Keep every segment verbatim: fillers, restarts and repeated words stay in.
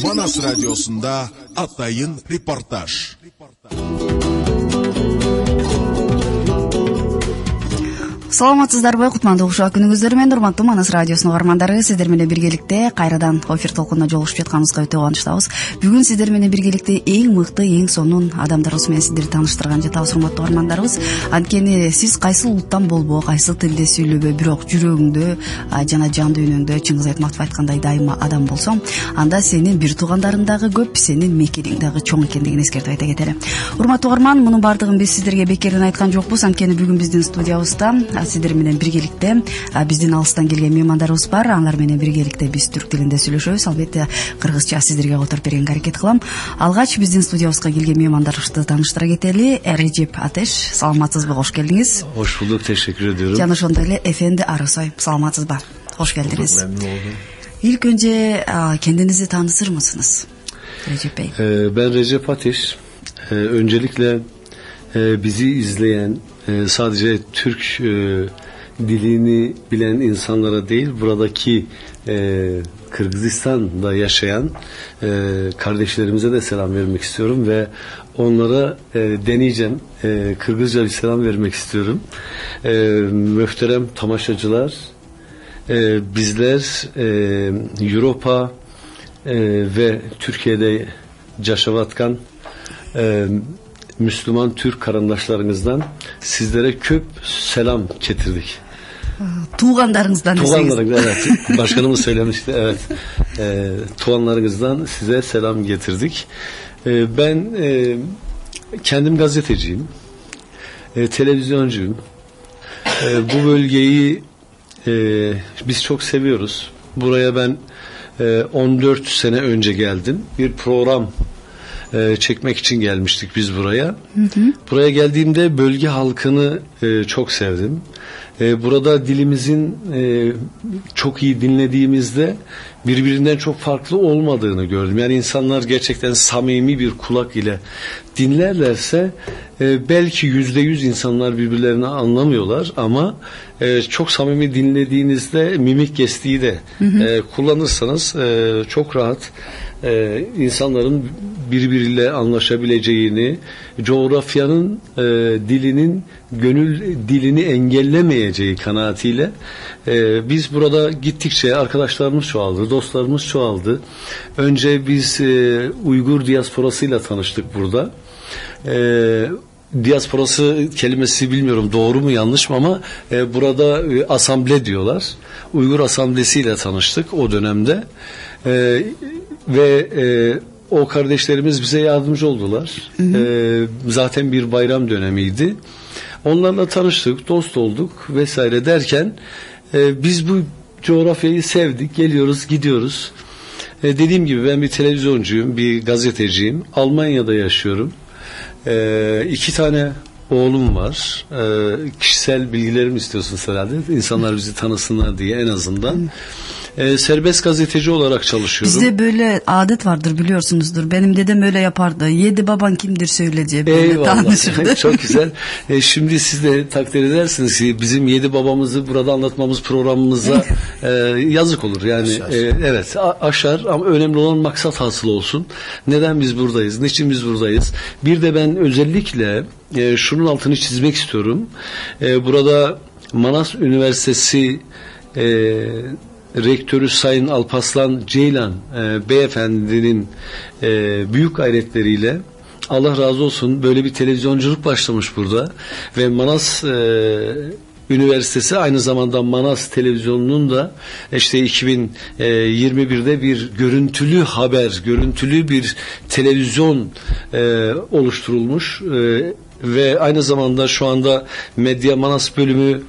Manas Radyosu'nda Atay'ın Reportaj. Саламатсыздарбы, кутмандуу ушак күнүңүздөр менен урматтуу Манас радиосунун угармандары, сиздер менен биргеликте кайрадан эфир толкунуна жолугушуп жатканыбызга өтө кубанычтабыз. Бүгүн сиздер менен биргеликте эң мыкты, эң сонун адамдарыбыз менен сиздерди тааныштырган жатабыз, урматтуу угармандарыбыз. Анткени сиз кайсыл улуттан болбо, кайсыл тилде сүйлөбө, бирок жүрөгүңдө жана жан дүйнөңдө Чыңгыз Айтматов айткандай дайыма адам болсоң, анда сенин бир туугандарың дагы көп, сенин мекениң дагы чоң экендигин эскертип айта кетели. Урматтуу угарман, мунун баардыгын биз сиздерге бекерден айткан жокпуз. Анткени бүгүн биздин студиябызда сиздер менен биргеликте биздин алыстан келген меймандарыбыз бар. Алар менен биргеликте биз түрк тилинде сүйлөшөбүз. Албетте кыргызча сиздерге которуп беренге аракет кылам. Алгач биздин студиябызга келген меймандарыбызды тааныштыра кетели. Режеп Атеш, саламатсызбы? Кош келдиңиз. Хош булдук, тешеккür ediyorum. Жана ошондой эле Эфенди Арысой, саламатсызбы? Кош келдиңиз. İlk önce kendinizi tanıtır mısınız Recep Bey? Ee, ben Recep Ateş. Ee, öncelikle e, bizi izleyen e, sadece Türk e, dilini bilen insanlara değil, buradaki e, Kırgızistan'da yaşayan e, kardeşlerimize de selam vermek istiyorum ve onlara e, deneyeceğim. E, Kırgızca bir selam vermek istiyorum. E, Muhterem tamaşacılar, e, bizler e, Avrupa e, ve Türkiye'de yaşavatkan e, Müslüman Türk karandaşlarınızdan sizlere köp selam getirdik. Tuğanlarınızdan. Tuğanlarınızdan, evet. Başkanımız söylemişti, evet. E, tuğanlarınızdan size selam getirdik. E, ben e, kendim gazeteciyim. E, televizyoncuyum. E, bu bölgeyi e, biz çok seviyoruz. Buraya ben e, on dört sene önce geldim. Bir program e, çekmek için gelmiştik biz buraya. Hı hı. Buraya geldiğimde bölge halkını e, çok sevdim. E, burada dilimizin e, çok iyi dinlediğimizde birbirinden çok farklı olmadığını gördüm. Yani insanlar gerçekten samimi bir kulak ile dinlerlerse e, belki yüzde yüz insanlar birbirlerini anlamıyorlar ama e, çok samimi dinlediğinizde mimik gestiği de hı hı. E, kullanırsanız e, çok rahat e, insanların birbiriyle anlaşabileceğini, coğrafyanın e, dilinin gönül dilini engellemeyeceği kanaatiyle e, biz burada gittikçe arkadaşlarımız çoğaldı, dostlarımız çoğaldı. Önce biz e, Uygur diasporasıyla tanıştık burada. E, diasporası kelimesi bilmiyorum doğru mu yanlış mı ama e, burada e, asamble diyorlar. Uygur asamblesiyle tanıştık o dönemde. E, ve e, o kardeşlerimiz bize yardımcı oldular. Hı hı. E, zaten bir bayram dönemiydi. Onlarla tanıştık, dost olduk vesaire derken e, biz bu coğrafyayı sevdik, geliyoruz, gidiyoruz. E, dediğim gibi ben bir televizyoncuyum, bir gazeteciyim. Almanya'da yaşıyorum. E, iki tane oğlum var. E, kişisel bilgilerimi istiyorsunuz herhalde. İnsanlar bizi tanısınlar diye en azından. E, serbest gazeteci olarak çalışıyorum. Bizde böyle adet vardır, biliyorsunuzdur. Benim dedem öyle yapardı. Yedi baban kimdir söyle diye böyle tanışırdı. Çok güzel. E, şimdi siz de takdir edersiniz ki bizim yedi babamızı burada anlatmamız programımıza e, yazık olur. Yani e, evet aşar ama önemli olan maksat hasıl olsun. Neden biz buradayız? Niçin biz buradayız? Bir de ben özellikle e, şunun altını çizmek istiyorum. E, burada Manas Üniversitesi e, Rektörü Sayın Alparslan Ceylan e, beyefendinin e, büyük gayretleriyle Allah razı olsun böyle bir televizyonculuk başlamış burada ve Manas e, Üniversitesi aynı zamanda Manas Televizyonu'nun da işte iki bin yirmi birde bir görüntülü haber, görüntülü bir televizyon e, oluşturulmuş e, ve aynı zamanda şu anda Medya Manas bölümü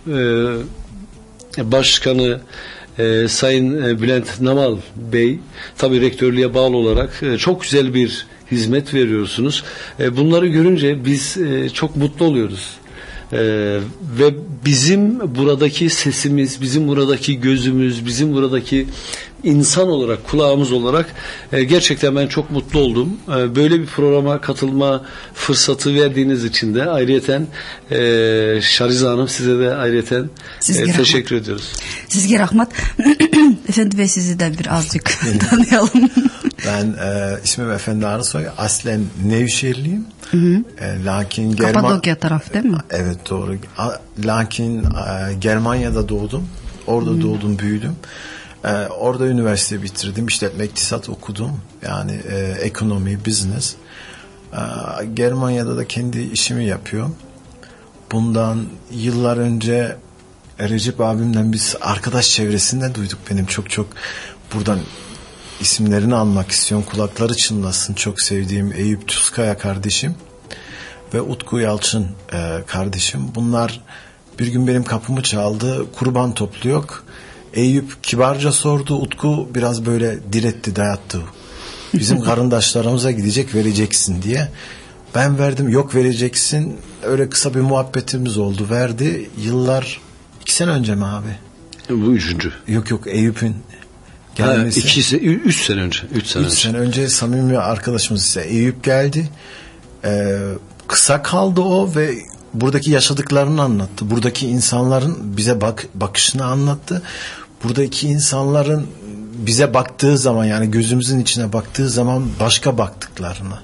e, başkanı Ee, Sayın Bülent Namal Bey tabii rektörlüğe bağlı olarak e, çok güzel bir hizmet veriyorsunuz. E, bunları görünce biz e, çok mutlu oluyoruz. E, ve bizim buradaki sesimiz, bizim buradaki gözümüz, bizim buradaki insan olarak, kulağımız olarak e, gerçekten ben çok mutlu oldum. E, böyle bir programa katılma fırsatı verdiğiniz için de ayrıyeten e, Şarize Hanım size de ayrıyeten e, teşekkür ediyoruz. Sizge rahmat. Efendi Bey sizi de birazcık tanıyalım. Ben e, ismim Efendi Arısoy. Aslen Nevşehirliyim. Hı hı. E, lakin German... Kapadokya tarafı değil mi? Evet doğru. A, lakin e, Germanya'da doğdum. Orada hı. doğdum, büyüdüm. E, orada üniversite bitirdim. İşletme iktisat okudum. Yani e, ekonomi, business. E, Germanya'da da kendi işimi yapıyorum. Bundan yıllar önce Recep abimden biz arkadaş çevresinde duyduk. Benim çok çok buradan isimlerini almak istiyorum. Kulakları çınlasın. Çok sevdiğim Eyüp Tuzkaya kardeşim ve Utku Yalçın e, kardeşim. Bunlar bir gün benim kapımı çaldı. Kurban topluyor. Eyüp kibarca sordu. Utku biraz böyle diretti, dayattı. Bizim karındaşlarımıza gidecek, vereceksin diye. Ben verdim. Yok, vereceksin. Öyle kısa bir muhabbetimiz oldu. Verdi. Yıllar, iki sene önce mi abi? Bu üçüncü. Yok yok, Eyüp'ün gelmesi. Ha, ikisi, üç sene önce. Üç sene üç önce. sene önce samimi arkadaşımız ise Eyüp geldi. Ee, kısa kaldı o ve buradaki yaşadıklarını anlattı. Buradaki insanların bize bak bakışını anlattı. Buradaki insanların bize baktığı zaman, yani gözümüzün içine baktığı zaman başka baktıklarını.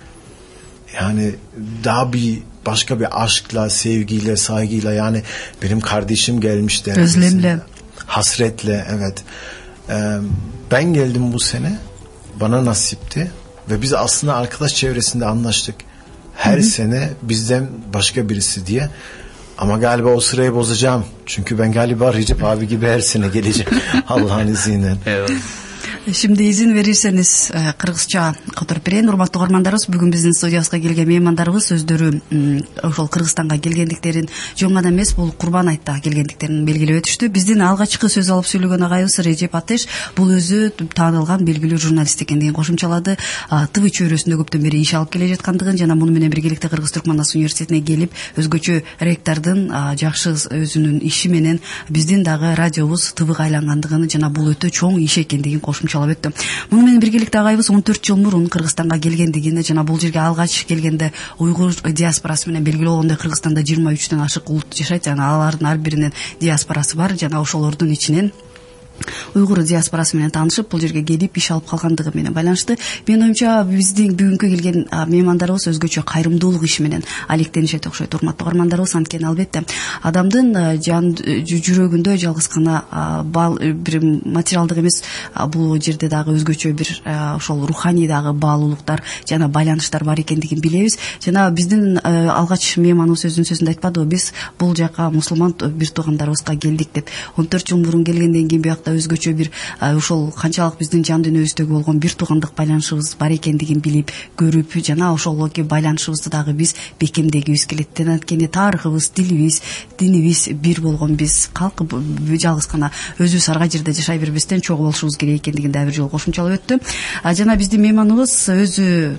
Yani daha bir başka bir aşkla, sevgiyle, saygıyla, yani benim kardeşim gelmiş derdi. Özlemle. Hasretle, evet. Ee, ben geldim bu sene. Bana nasipti. Ve biz aslında arkadaş çevresinde anlaştık. Her Hı-hı. sene bizden başka birisi diye. Ama galiba o sırayı bozacağım. Çünkü ben galiba Recep abi gibi her sene geleceğim. Allah'ın izniyle. Evet. Şimdi izin verirseniz кыргызча которуп берейин. Урматтуу угармандарыбыз, бүгүн биздин студиябызга келген меймандарыбыз өздөрү ошол Кыргызстанга келгендиктерин жөн гана эмес, бул Курбан айттагы келгендиктерин белгилеп өтүштү. Биздин алгачкы сөз алып сүйлөгөн агайыбыз Режеп Атеш бул өзү таанылган белгилүү журналист экендигин кошумчалады. ТВ чөйрөсүндө көптөн бери иш алып келе жаткандыгын жана муну менен биргеликте Кыргыз Түркманас университетине келип өзгөчө ректордун жакшы өзүнүн иши менен биздин дагы радиобуз ТВга айлангандыгын жана бул өтө чоң иш экендигин кошумчалады. Муну менен биргеликте агайыбыз он төрт жыл мурун Кыргызстанга келгендигин жана бул жерге алгач келгенде уйгур диаспорасы менен белгилүү болгондой Кыргызстанда жыйырма үчтөн ашык улут жашайт жана алардын ар биринин диаспорасы бар жана ошолордун ичинен уйгур диаспорасы менен таанышып бул жерге келип иш алып калгандыгы менен байланыштуу. Менин оюмча биздин бүгүнкү келген меймандарыбыз өзгөчө кайрымдуулук иши менен алектенишет окшойт. Урматтуу угармандарыбыз, анткени албетте адамдын жан жүрөгүндө жалгыз гана бир материалдык эмес, бул жерде дагы өзгөчө бир ошол руханий дагы баалуулуктар жана байланыштар бар экендигин билебиз. Жана биздин алгач мейманыбыз өзүнүн сөзүндө айтпадыбы, биз бул жака мусулман бир туугандарыбызга келдик деп. он төрт жыл мурун келгенден кийин биякта өзгөчө бир ошол канчалык биздин жан дүйнөбүздөгү болгон бир туугандык байланышыбыз бар экендигин билип көрүп жана ошолоки байланышыбызды дагы биз бекемдегибиз келет. Анткени тарыхыбыз, тилибиз, динибиз бир болгон биз калк жалгыз гана өзүбүз арга жерде жашай бербестен чогуу болушубуз керек экендигин дагы бир жолу кошумчалап өттү. Жана биздин мейманыбыз өзү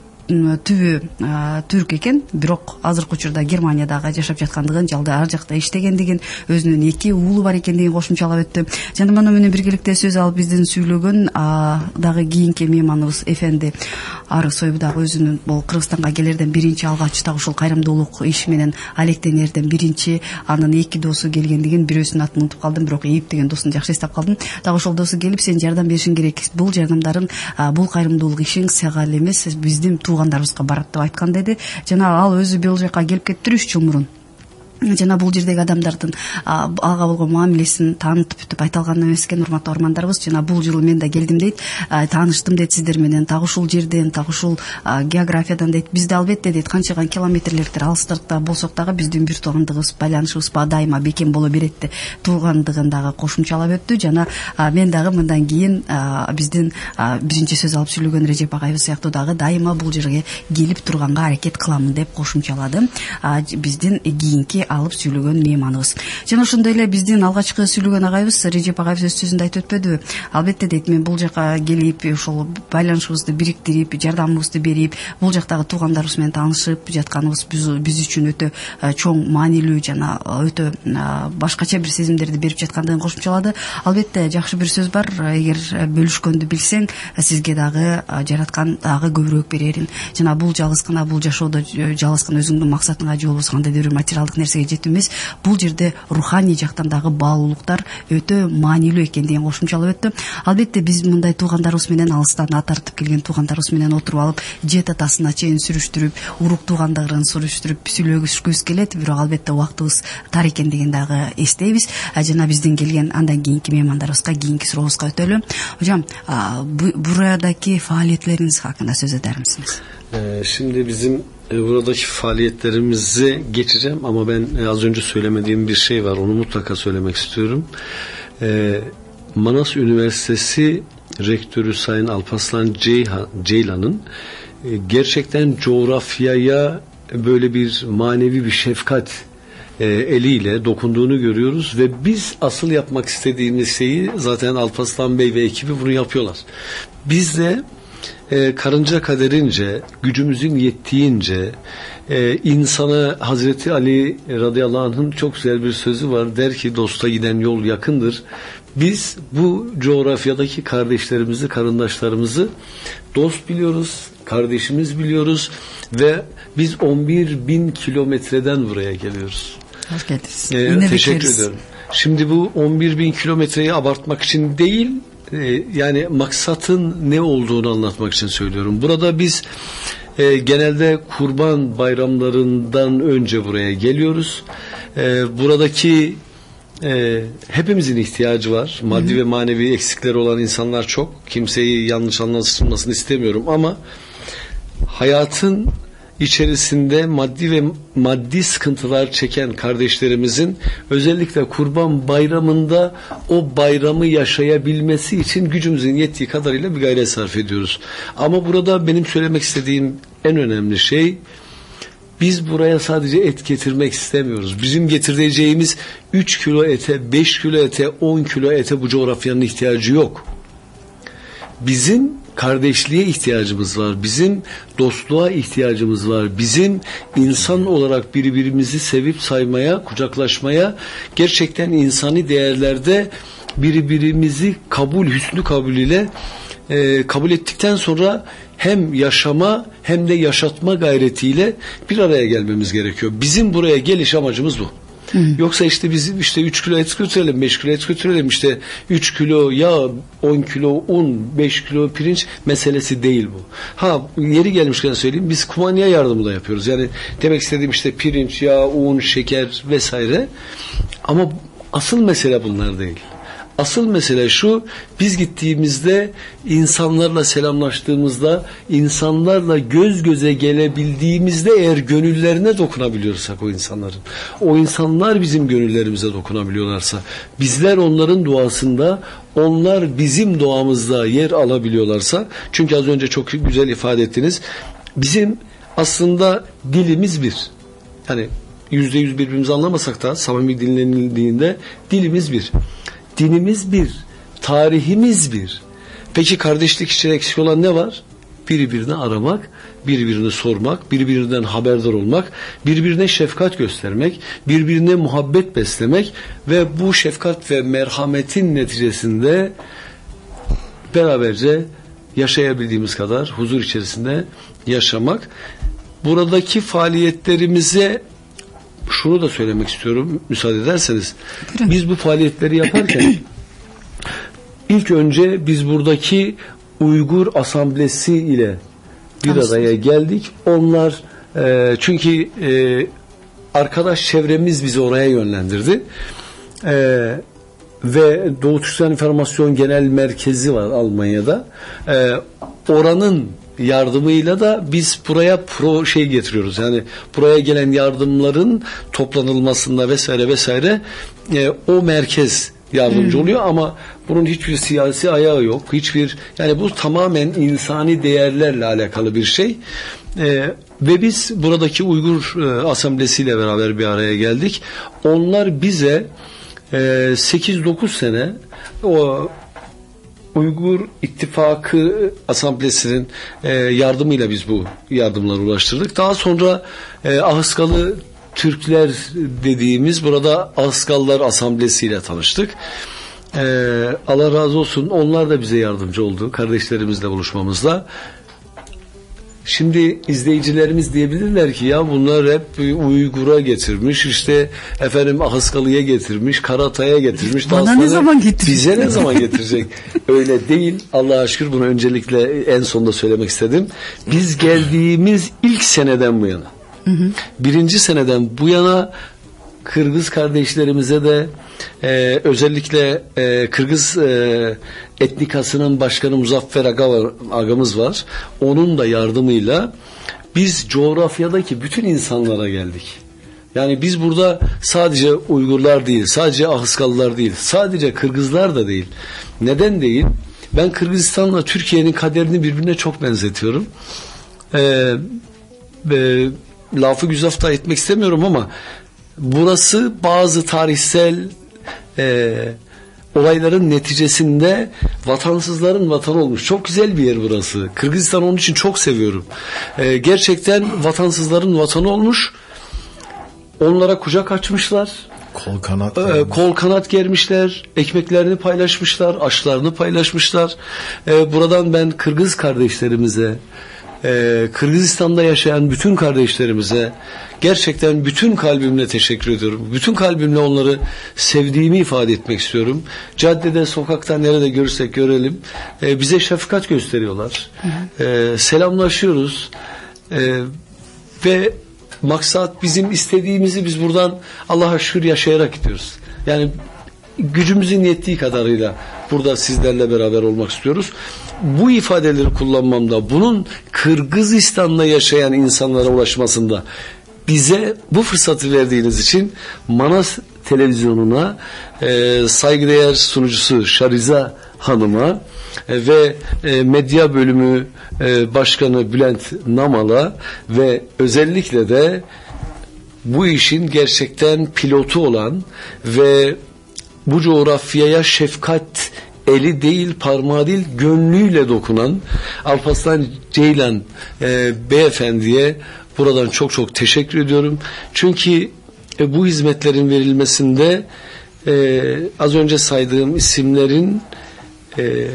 түбү түрк экен, бирок азыркы учурда Германиядагы жашап жаткандыгын, жалда ар жакта иштегендигин, өзүнүн эки уулу бар экендигин кошумчалап өттү. Жана муну менен биргеликте сөз алып биздин сүйлөгөн дагы кийинки мейманыбыз Эфенди Арысой дагы өзүнүн бул Кыргызстанга келерден биринчи алгач дагы ушул кайрымдуулук иши менен алектенерден биринчи, анын эки досу келгендигин, бирөөсүнүн атын унутуп калдым, бирок Эйип деген досун жакшы эстеп калдым. Дагы ошол досу келип, сен жардам беришиң керек. Бул жардамдарың, бул кайрымдуулук ишиң сага эле эмес, биздин туугандарыбызга барат деп айткан деди. Жана ал өзү бул жака келип кетти үч жыл мурун. Жана бул жердеги адамдардын алга болгон мамилесин таанытып бүтүп айта алган эмес экен, урматтуу угармандарыбыз. Жана бул жылы мен да келдим дейт, тааныштым дейт сиздер менен, так ушул жерден, так ушул географиядан дейт. Бизде албетте дейт канчаган километрлердер алыстыкта болсок дагы биздин бир туугандыгыбыз, байланышыбыз дайыма бекем боло берет деп туугандыгын дагы кошумчалап өттү. Жана мен дагы мындан кийин биздин биринчи сөз алып сүйлөгөн Режеп агайыбыз сыяктуу дагы дайыма бул жерге келип турганга аракет кыламын деп кошумчалады биздин кийинки алып сүйлөгөн мейманыбыз. Жана ошондой эле биздин алгачкы сүйлөгөн агайыбыз Режеп агайыбыз өз сөзүндө айтып өтпөдүбү? Албетте дейт, мен бул жака келип ошол байланышыбызды бириктирип, жардамыбызды берип, бул жактагы туугандарыбыз менен таанышып жатканыбыз биз үчүн өтө чоң маанилүү жана өтө башкача бир сезимдерди берип жаткандыгын кошумчалады. Албетте жакшы бир сөз бар, эгер бөлүшкөндү билсең, сизге дагы жараткан дагы көбүрөөк берерин. Жана бул жалгыз гана бул жашоодо жалгыз гана өзүңдүн максатыңа жол болсо кандай бир материалдык нерсеге эрежет эмес. Бул жерде руханий жактан дагы баалуулуктар өтө маанилүү экендигин кошумчалап өттү. Албетте биз мындай туугандарыбыз менен алыстан ат тартып келген туугандарыбыз менен отуруп алып, же татасына чейин сүрүштүрүп, урук туугандыгын сүрүштүрүп сүйлөгүшкүбүз келет. Бирок албетте убактыбыз тар экендигин дагы эстейбиз. Жана биздин келген андан кийинки меймандарыбызга кийинки сурообузга өтөлү. Hocam, buradaki faaliyetleriniz hakkında söz eder misiniz? Ee, şimdi bizim e, buradaki faaliyetlerimizi geçeceğim ama ben e, az önce söylemediğim bir şey var. Onu mutlaka söylemek istiyorum. Ee, Manas Üniversitesi Rektörü Sayın Alparslan Ceylan'ın e, gerçekten coğrafyaya böyle bir manevi bir şefkat E, eliyle dokunduğunu görüyoruz ve biz asıl yapmak istediğimiz şeyi zaten Alparslan Bey ve ekibi bunu yapıyorlar. Biz de e, karınca kaderince, gücümüzün yettiğince e, insana Hazreti Ali radıyallahu anh'ın çok güzel bir sözü var. Der ki dosta giden yol yakındır. Biz bu coğrafyadaki kardeşlerimizi, karındaşlarımızı dost biliyoruz, kardeşimiz biliyoruz ve biz on bir bin kilometreden buraya geliyoruz. Hoş geldiniz. Ee, teşekkür ederim. Şimdi bu on bir bin kilometreyi abartmak için değil, e, yani maksatın ne olduğunu anlatmak için söylüyorum. Burada biz e, genelde kurban bayramlarından önce buraya geliyoruz. E, buradaki e, hepimizin ihtiyacı var. Maddi Hı-hı. ve manevi eksikleri olan insanlar çok. Kimseyi yanlış anlaşılmasını istemiyorum ama hayatın içerisinde maddi ve maddi sıkıntılar çeken kardeşlerimizin özellikle Kurban Bayramı'nda o bayramı yaşayabilmesi için gücümüzün yettiği kadarıyla bir gayret sarf ediyoruz. Ama burada benim söylemek istediğim en önemli şey, biz buraya sadece et getirmek istemiyoruz. Bizim getireceğimiz üç kilo ete, beş kilo ete, on kilo ete bu coğrafyanın ihtiyacı yok. Bizim kardeşliğe ihtiyacımız var. Bizim dostluğa ihtiyacımız var. Bizim insan olarak birbirimizi sevip saymaya, kucaklaşmaya, gerçekten insani değerlerde birbirimizi kabul, hüsnü kabul ile e, kabul ettikten sonra hem yaşama hem de yaşatma gayretiyle bir araya gelmemiz gerekiyor. Bizim buraya geliş amacımız bu. Hı. Yoksa işte bizim işte üç kilo et götürelim, beş kilo et götürelim, işte üç kilo yağ, on kilo un, beş kilo pirinç meselesi değil bu. Ha, yeri gelmişken söyleyeyim, biz kumanya yardımı da yapıyoruz. Yani demek istediğim işte pirinç, yağ, un, şeker vesaire. Ama asıl mesele bunlar değil. Asıl mesele şu: biz gittiğimizde, insanlarla selamlaştığımızda, insanlarla göz göze gelebildiğimizde eğer gönüllerine dokunabiliyorsak o insanların, o insanlar bizim gönüllerimize dokunabiliyorlarsa, bizler onların duasında, onlar bizim duamızda yer alabiliyorlarsa, çünkü az önce çok güzel ifade ettiniz, bizim aslında dilimiz bir. Yani yüzde yüz birbirimizi anlamasak da samimi dinlenildiğinde dilimiz bir. Dinimiz bir, tarihimiz bir. Peki kardeşlik için eksik olan ne var? Birbirini aramak, birbirini sormak, birbirinden haberdar olmak, birbirine şefkat göstermek, birbirine muhabbet beslemek ve bu şefkat ve merhametin neticesinde beraberce yaşayabildiğimiz kadar huzur içerisinde yaşamak. Buradaki faaliyetlerimize şunu da söylemek istiyorum, müsaade ederseniz. Biz bu faaliyetleri yaparken ilk önce biz buradaki Uygur Asamblesi ile bir araya geldik. Onlar e, çünkü e, arkadaş çevremiz bizi oraya yönlendirdi. E, ve Doğu Türkistan İnformasyon Genel Merkezi var Almanya'da. E, oranın yardımıyla da biz buraya pro şey getiriyoruz. Yani buraya gelen yardımların toplanılmasında vesaire vesaire e, o merkez yardımcı hmm. oluyor ama bunun hiçbir siyasi ayağı yok. Hiçbir, yani bu tamamen insani değerlerle alakalı bir şey. E, ve biz buradaki Uygur e, Asamblesi ile beraber bir araya geldik. Onlar bize e, sekiz dokuz sene o Uygur İttifakı Asamblesi'nin e, yardımıyla biz bu yardımları ulaştırdık. Daha sonra e, Ahıskalı Türkler dediğimiz burada Ahıskalılar Asamblesi ile tanıştık. E, Allah razı olsun, onlar da bize yardımcı oldu kardeşlerimizle buluşmamızda. Şimdi izleyicilerimiz diyebilirler ki ya bunlar hep Uygur'a getirmiş, işte efendim Ahıskalı'ya getirmiş, Karatay'a getirmiş. Bana ne zaman getirecek? Bize ne zaman getirecek? Öyle değil. Allah'a şükür, bunu öncelikle en sonda söylemek istedim. Biz geldiğimiz ilk seneden bu yana, hı hı. birinci seneden bu yana Kırgız kardeşlerimize de e, özellikle e, Kırgız e, etnikasının başkanı Muzaffer Aga var, agamız var. Onun da yardımıyla biz coğrafyadaki bütün insanlara geldik. Yani biz burada sadece Uygurlar değil, sadece Ahıskalılar değil, sadece Kırgızlar da değil. Neden değil? Ben Kırgızistan'la Türkiye'nin kaderini birbirine çok benzetiyorum. Ee, e, lafı güzafta etmek istemiyorum ama burası bazı tarihsel e, olayların neticesinde vatansızların vatanı olmuş. Çok güzel bir yer burası. Kırgızistan onun için çok seviyorum. E, gerçekten vatansızların vatanı olmuş. Onlara kucak açmışlar. Kol kanat. E, kol kanat germişler. Ekmeklerini paylaşmışlar. Aşlarını paylaşmışlar. E, buradan ben Kırgız kardeşlerimize, Ee, Kırgızistan'da yaşayan bütün kardeşlerimize gerçekten bütün kalbimle teşekkür ediyorum. Bütün kalbimle onları sevdiğimi ifade etmek istiyorum. Caddede, sokakta, nerede görürsek görelim. Ee, bize şefkat gösteriyorlar. Ee, selamlaşıyoruz. Ee, ve maksat bizim istediğimizi biz buradan Allah'a şükür yaşayarak gidiyoruz. Yani gücümüzün yettiği kadarıyla burada sizlerle beraber olmak istiyoruz. Bu ifadeleri kullanmamda, bunun Kırgızistan'da yaşayan insanlara ulaşmasında bize bu fırsatı verdiğiniz için Manas Televizyonu'na, e, saygıdeğer sunucusu Şariza Hanım'a e, ve e, medya bölümü e, başkanı Bülent Namal'a ve özellikle de bu işin gerçekten pilotu olan ve bu coğrafyaya şefkat eli değil, parmağı değil, gönlüyle dokunan Alparslan Ceylan e, beyefendiye buradan çok çok teşekkür ediyorum. Çünkü e, bu hizmetlerin verilmesinde e, az önce saydığım isimlerin e,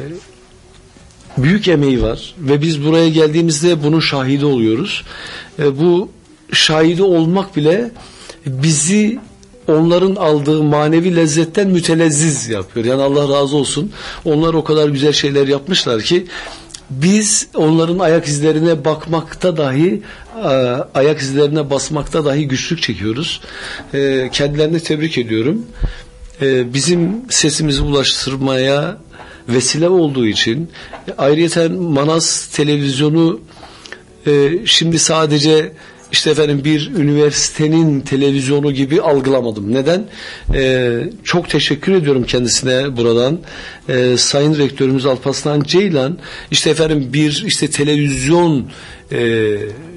büyük emeği var ve biz buraya geldiğimizde bunun şahidi oluyoruz. E, bu şahidi olmak bile bizi onların aldığı manevi lezzetten mütelezziz yapıyor. Yani Allah razı olsun. Onlar o kadar güzel şeyler yapmışlar ki biz onların ayak izlerine bakmakta dahi, ayak izlerine basmakta dahi güçlük çekiyoruz. Kendilerini tebrik ediyorum. Bizim sesimizi ulaştırmaya vesile olduğu için ayrıyeten Manas Televizyonu şimdi sadece İşte efendim bir üniversitenin televizyonu gibi algılamadım. Neden? Ee, çok teşekkür ediyorum kendisine buradan. Ee, Sayın Rektörümüz Alparslan Ceylan, işte efendim bir işte televizyon e,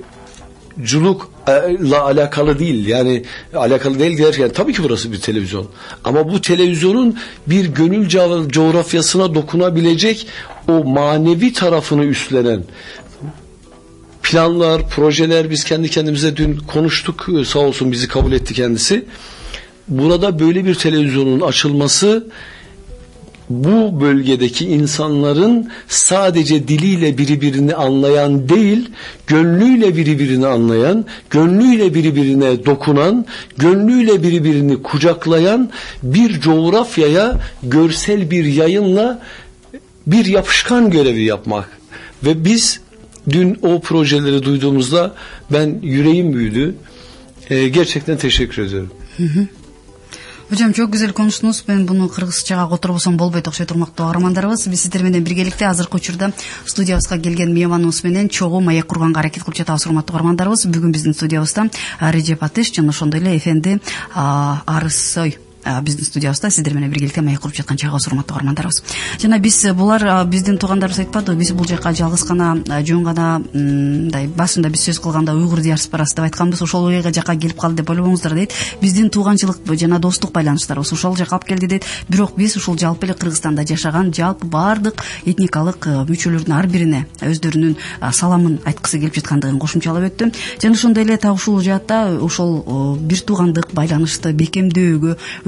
culukla alakalı değil. Yani alakalı değil derken tabii ki burası bir televizyon. Ama bu televizyonun bir gönül coğrafyasına dokunabilecek o manevi tarafını üstlenen planlar, projeler, biz kendi kendimize dün konuştuk, sağ olsun bizi kabul etti kendisi. Burada böyle bir televizyonun açılması bu bölgedeki insanların sadece diliyle birbirini anlayan değil, gönlüyle birbirini anlayan, gönlüyle birbirine dokunan, gönlüyle birbirini kucaklayan bir coğrafyaya görsel bir yayınla bir yapışkan görevi yapmak. Ve biz dün o projeleri duyduğumuzda ben yüreğim büyüdü. Ee, gerçekten teşekkür ediyorum. Hı hı. Hocam çok güzel konuştunuz. Ben bunu кыргызчага которбосом болбойт окшойт урматтуу каармандарыбыз. Биз сиздер менен биргеликте азыркы учурда студиябызга келген мейманыбыз менен чогуу маек курганга аракет кылып жатабыз урматтуу каармандарыбыз. Бүгүн биздин студиябызда Реджеп Атыш жана ошондой эле Эфенди Арысой биздин студиябызда сиздер менен биргеликте маек куруп жаткан чагыбыз урматтуу каармандарыбыз. Жана биз булар биздин туугандарыбыз айтпадыбы, биз бул жака жалгыз гана жөн гана мындай башында биз сөз кылганда уйгур диаспорасы деп айтканбыз, ошол жака келип калды деп ойлобоңуздар дейт. Биздин тууганчылык жана достук байланыштарыбыз ошол жака алып келди дейт. Бирок биз ушул жалпы эле Кыргызстанда жашаган жалпы баардык этникалык мүчөлөрдүн ар бирине өздөрүнүн саламын айткысы келип жаткандыгын кошумчалап өттү. Жана ошондой эле так ушул жаатта ошол бир туугандык байланышты бекемдөөгө,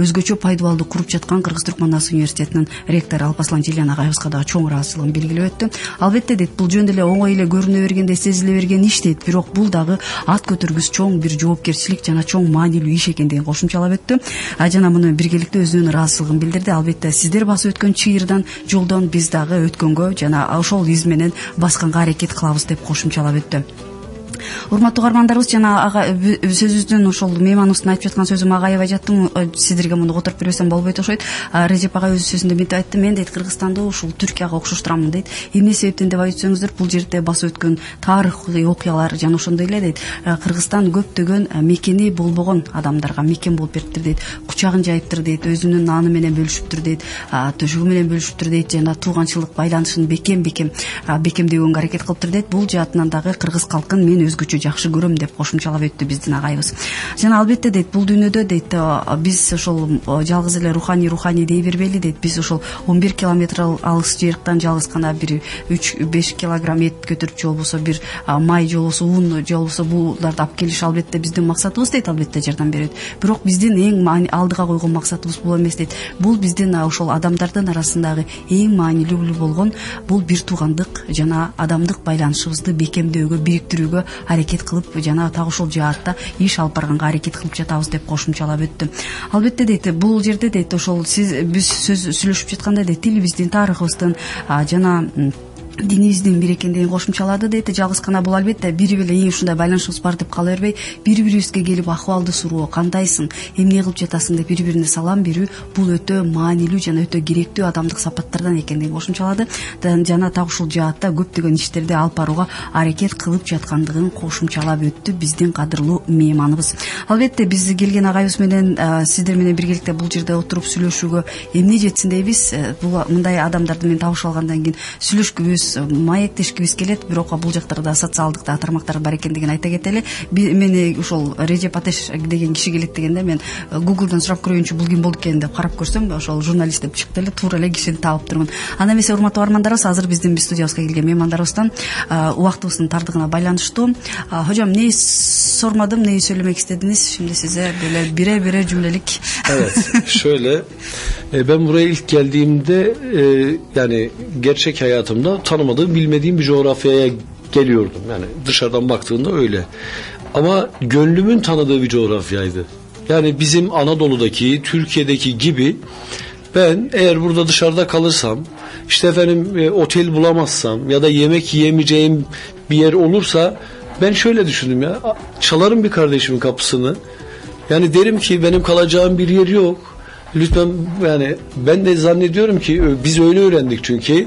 өзгөчө пайдубалдуу куруп жаткан Кыргыз Түркман Ас университетинин ректору Алпаслан Желян агайыбызга дагы чоң ыраазычылыгын белгилеп өттү. Албетте дейт, бул жөн деле оңой эле көрүнө бергенде, сезиле берген иш дейт, бирок бул дагы ат көтөргүс чоң бир жоопкерчилик жана чоң маанилүү иш экендигин кошумчалап өттү. А жана муну биргеликте өзүнүн ыраазычылыгын билдирди. Албетте сиздер басып өткөн чыйырдан, жолдон биз дагы өткөнгө жана ошол из менен басканга аракет кылабыз деп кошумчалап өттү. Урматтуу угармандарыбыз, жана сөзүбүздүн ошол мейманыбыздын айтып жаткан сөзү мага аябай жатты. Сиздерге муну которуп бербесем болбойт окшойт. Режеп агай өз сөзүндө мынтип айтты: мен дейт Кыргызстанды ушул Түркияга окшоштурам дейт. Эмне себептен деп айтсаңыздар, бул жерде басып өткөн тарыхый окуялар жана ошондой эле дейт, Кыргызстан көптөгөн мекени болбогон адамдарга мекен болуп бериптир дейт. Кучагын жайыптыр дейт, өзүнүн наны менен бөлүшүптүр дейт, төшөгү менен бөлүшүптүр дейт, жана тууганчылык байланышын бекем-бекем бекемдегөнгө аракет кылыптыр дейт. Бул жаатынан дагы кыргыз калкын мен өзгөчө жакшы көрөм деп кошумчалап өттү биздин агайыбыз. Жана албетте дейт, бул дүйнөдө дейт, биз ошол жалгыз эле руханий руханий дей бербейли дейт. Биз ошол он бир километр алыс жыйырыктан жалгыз гана бир үч беш килограмм эт көтөрүп, же болбосо бир май, же болбосо ун, же болбосо буларды алып келиш албетте биздин максатыбыз дейт, албетте жардам берет. Бирок биздин эң алдыга койгон максатыбыз бул эмес дейт. Бул биздин ошол адамдардын арасындагы эң маанилүү болгон бул бир туугандык жана адамдык байланышыбызды бекемдөөгө, бириктирүүгө аракет кылып, жана так ошол жаатта иш алып барганга аракет кылып жатабыз деп кошумчалап өттү. Албетте дейт, бул жерде дейт, ошол сиз биз сөз сүйлөшүп жатканда дейт, тилибиздин, тарыхыбыздын жана динибиздин бир экендигин кошумчалады дейт. Жалгыз гана бул албетте бири беле эң ушундай байланышыбыз бар деп кала бербей, бири-бирибизге келип ахыбалды суроо, кандайсың, эмне кылып жатасың деп бири-бирине салам берүү, бул өтө маанилүү жана өтө керектүү адамдык сапаттардан экендигин кошумчалады. Жана так ушул жаатта көптөгөн иштерди алып барууга аракет кылып жаткандыгын кошумчалап өттү биздин кадырлуу мейманыбыз. Албетте биз келген агайыбыз менен сиздер менен биргеликте бул жерде отуруп сүйлөшүүгө эмне жетсин дейбиз. Бул мындай адамдарды менен табышып алгандан кийин сүйлөшкүбүз, маектешкибиз келет, бирок бул жактарда социалдык да тармактар бар экендигин айта кетели. Мени ушол Режеп Атеш деген киши келет дегенде мен Гуглдан сурап көрөйүнчү бул ким болду экен деп карап көрсөм, ошол журналист деп чыкты эле, туура эле кишини таап Анда эмесе, урматтуу армандарыбыз, азыр биздин студиябызга келген меймандарыбыздан убактыбыздын тардыгына байланыштуу Хожам, эмне сормадым, эмне сөйлөмөк истедиңиз? Şimdi size böyle bire bire cümlelik. Evet, şöyle e, ben buraya ilk geldiğimde e, yani gerçek hayatımda tanımadığım, bilmediğim bir coğrafyaya geliyordum. Yani dışarıdan baktığında öyle. Ama gönlümün tanıdığı bir coğrafyaydı. Yani bizim Anadolu'daki, Türkiye'deki gibi ben eğer burada dışarıda kalırsam, işte efendim e, otel bulamazsam ya da yemek yiyemeyeceğim bir yer olursa, ben şöyle düşündüm ya, çalarım bir kardeşimin kapısını. Yani derim ki benim kalacağım bir yer yok. Lütfen, yani ben de zannediyorum ki biz öyle öğrendik çünkü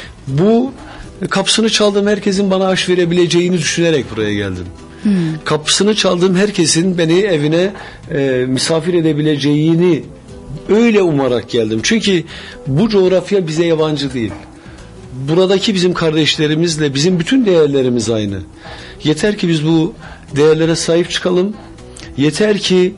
bu kapısını çaldığım herkesin bana aş verebileceğini düşünerek buraya geldim. Hmm. Kapısını çaldığım herkesin beni evine e, misafir edebileceğini öyle umarak geldim. Çünkü bu coğrafya bize yabancı değil. Buradaki bizim kardeşlerimizle bizim bütün değerlerimiz aynı. Yeter ki biz bu değerlere sahip çıkalım. Yeter ki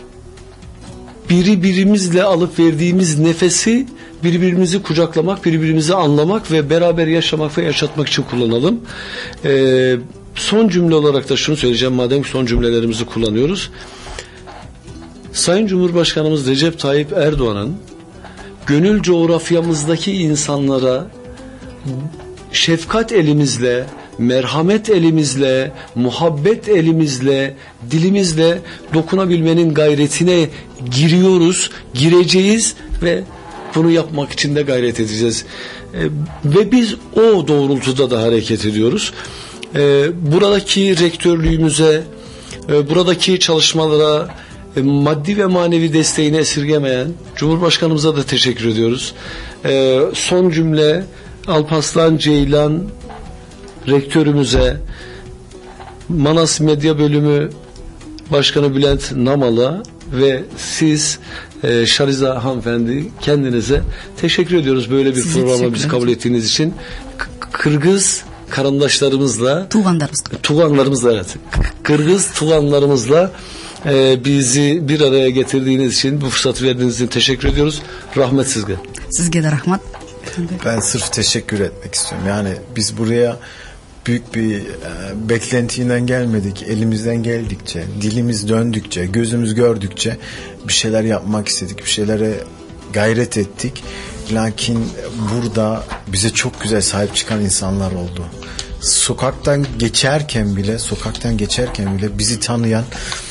biri birimizle alıp verdiğimiz nefesi birbirimizi kucaklamak, birbirimizi anlamak ve beraber yaşamak ve yaşatmak için kullanalım. Ee, son cümle olarak da şunu söyleyeceğim, madem son cümlelerimizi kullanıyoruz. Sayın Cumhurbaşkanımız Recep Tayyip Erdoğan'ın gönül coğrafyamızdaki insanlara şefkat elimizle, merhamet elimizle, muhabbet elimizle, dilimizle dokunabilmenin gayretine giriyoruz, gireceğiz ve bunu yapmak için de gayret edeceğiz. E, ve biz o doğrultuda da hareket ediyoruz. E, buradaki rektörlüğümüze, e, buradaki çalışmalara e, maddi ve manevi desteğini esirgemeyen Cumhurbaşkanımıza da teşekkür ediyoruz. E, son cümle Alparslan Ceylan rektörümüze, Manas Medya Bölümü Başkanı Bülent Namal'a ve siz e, Şariza hanımefendi, kendinize teşekkür ediyoruz böyle bir Size programa bizi kabul ettiğiniz için. K- Kırgız karandaşlarımızla, Tuğanlarımızla, Tuğanlarımızla evet, Kırgız Tuğanlarımızla e, bizi bir araya getirdiğiniz için, bu fırsatı verdiğiniz için teşekkür ediyoruz. Rahmet sizge. Sizge de rahmet. Ben sırf teşekkür etmek istiyorum. Yani biz buraya büyük bir e, beklentiyle gelmedik. Elimizden geldikçe, dilimiz döndükçe, gözümüz gördükçe bir şeyler yapmak istedik. Bir şeylere gayret ettik. Lakin burada bize çok güzel sahip çıkan insanlar oldu. Sokaktan geçerken bile, sokaktan geçerken bile bizi tanıyan,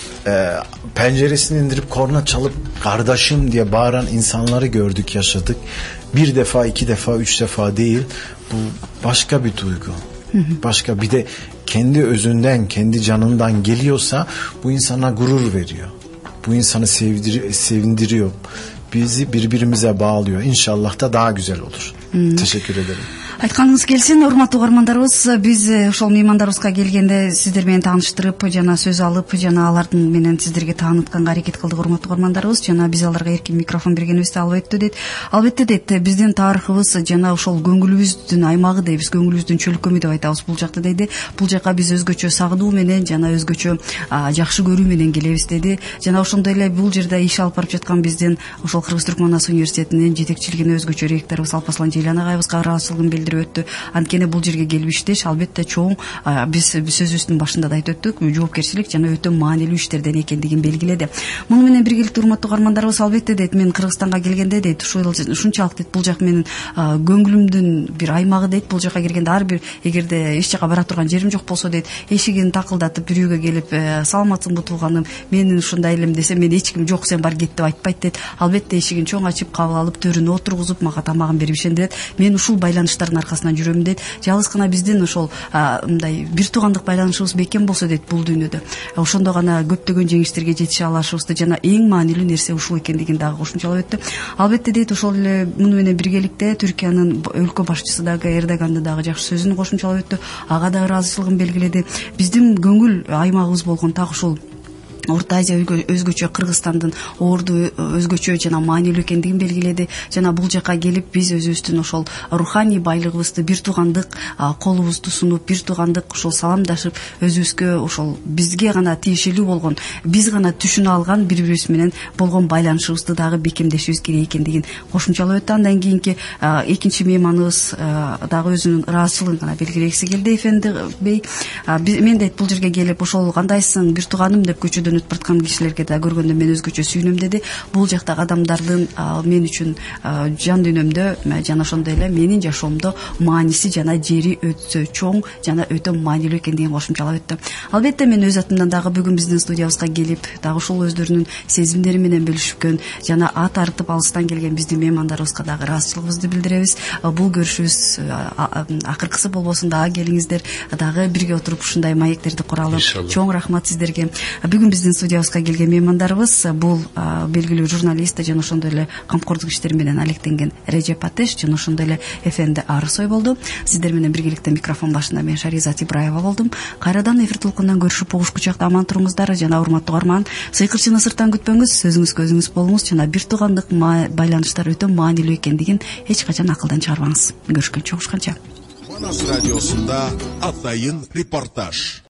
e, penceresini indirip korna çalıp kardeşim diye bağıran insanları gördük, yaşadık. Bir defa, iki defa, üç defa değil. Bu başka bir duygu. Başka, bir de kendi özünden, kendi canından geliyorsa bu insana gurur veriyor. Bu insanı sevdiri, sevindiriyor. Bizi birbirimize bağlıyor. İnşallah da daha güzel olur. Hmm. Teşekkür ederim. Айтканыңыз келсин, урматтуу угармандарыбыз. Биз ошол меймандарыбызга келгенде сиздер менен тааныштырып, жана сөз алып, жана алардын менен сиздерге таанытканга аракет кылдык, урматтуу угармандарыбыз. Жана биз аларга эркин микрофон бергенибизде албетте дейт. Албетте дейт, биздин тарыхыбыз жана ошол көңүлүбүздүн аймагы дейбиз, көңүлүбүздүн чөлкөмү деп айтабыз бул жакты дейди. Бул жака биз өзгөчө сагынуу менен жана өзгөчө жакшы көрүү менен келебиз деди. Жана ошондой эле бул жерде иш алып барып жаткан биздин ошол Кыргыз Түркмөн Ас университетинин жетекчилигине өзгөчө ректорубуз Алпаслан Жейлан агайыбызга ыраазычылыгын билдирип өттү. Анткени бул жерге келип иштеш албетте чоң, биз сөзүбүздүн башында да айтып өттүк, жоопкерчилик жана өтө маанилүү иштерден экендигин белгиледи. Муну менен биргеликте урматтуу угармандарыбыз, албетте дейт, мен Кыргызстанга келгенде дейт, ушунчалык дейт, бул жак менин көңүлүмдүн бир аймагы дейт. Бул жака келгенде ар бир, эгерде эч жака бара турган жерим жок болсо дейт, эшигин такылдатып бирөөгө келип, саламатсыңбы тууганым, менин ушундай элем десе, мен эч ким жок, сен бар кет деп айтпайт дейт. Албетте эшигин чоң ачып, кабыл алып, төрүнө отургузуп, мага тамагын берип ишендирет. Мен ушул байланыштардын аркасынан жүрөм дейт. Жалгыз гана биздин ошол мындай бир туугандык байланышыбыз бекем болсо дейт бул дүйнөдө, ошондо гана көптөгөн жеңиштерге жетише алышыбызды жана эң маанилүү нерсе ушул экендигин дагы кошумчалап өттү. Албетте дейт, ошол эле муну менен биргеликте Түркиянын өлкө башчысы дагы Эрдоганды дагы жакшы сөзүн кошумчалап өттү. Ага да ыраазычылыгын белгиледи. Биздин көңүл аймагыбыз болгон так ушул Орто Азия өзгөчө, Кыргызстандын орду өзгөчө жана маанилүү экендигин белгиледи. Жана бул жака келип биз өзүбүздүн ошол руханий байлыгыбызды, бир туугандык колубузду сунуп, бир туугандык ошол саламдашып, өзүбүзгө ошол бизге гана тиешелүү болгон, биз гана түшүнө алган бири-бирибиз менен болгон байланышыбызды дагы бекемдешибиз керек экендигин кошумчалап өттү. Андан кийинки экинчи мейманыбыз дагы өзүнүн ыраазычылыгын гана белгилегиси келди. Эфенди бей, мен дейт, бул жерге келип ошол кандайсың бир тууганым деп көчөдөн өтүп барткан кишилерге да көргөндө мен өзгөчө сүйүнөм деди. Бул жактагы адамдардын мен үчүн жан дүйнөмдө жана ошондой эле менин жашоомдо мааниси жана жери өтө чоң жана өтө маанилүү экендигин кошумчалап өттү. Албетте мен өз атымдан дагы бүгүн биздин студиябызга келип, дагы ушул өздөрүнүн сезимдери менен бөлүшүпкөн жана ат арытып алыстан келген биздин меймандарыбызга дагы ыраазычылыгыбызды билдиребиз. Бул көрүшүбүз акыркысы болбосун, дагы келиңиздер, дагы бирге отуруп ушундай маектерди куралы. Чоң рахмат сиздерге. Бүгүн биздин студиябызга келген меймандарыбыз бул белгилүү журналист жана ошондой эле камкордук иштери менен алектенген Режеп Атеш жана ошондой эле Эфенди Арысой болду. Сиздер менен биргеликте микрофон башында мен Шаризат Ибраева болдум. Кайрадан эфир толкундан көрүшүп угушкучакта аман туруңуздар жана урматтуу угарман, сыйкырчыны сырттан күтпөңүз, сөзүңүз көзүңүз болуңуз жана бир туугандык байланыштар өтө маанилүү экендигин эч качан акылдан чыгарбаңыз. Көрүшкөнчө, угушканча. Манас радиосунда атайын репортаж.